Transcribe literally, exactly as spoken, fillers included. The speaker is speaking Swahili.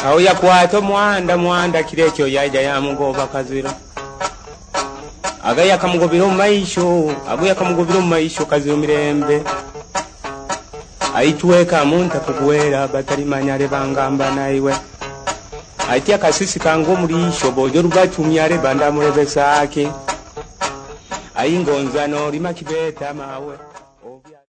Aho yakwato mwanda mwanda kirekyo yaja yamugoba kazira. Agaya kamugobiro maisho, aguya kamugobiro maisho kazira mirembe. Aituweka munta kugwera batari manyare bangamba naiwe. Aitia kasisi kango murisho bojo rubatumyare banda murebesake. Aingonza no rima kibeta mawe.